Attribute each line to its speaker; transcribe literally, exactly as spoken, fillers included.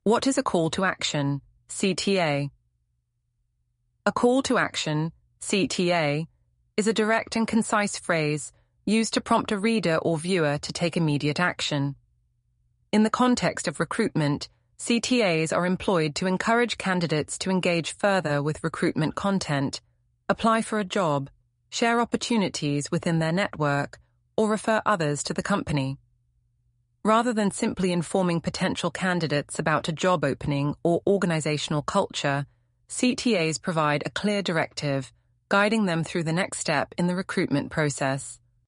Speaker 1: What is a call to action, C T A? A call to action, C T A, is a direct and concise phrase used to prompt a reader or viewer to take immediate action. In the context of recruitment, C T As are employed to encourage candidates to engage further with recruitment content, apply for a job, share opportunities within their network, or refer others to the company. Rather than simply informing potential candidates about a job opening or organizational culture, C T As provide a clear directive, guiding them through the next step in the recruitment process.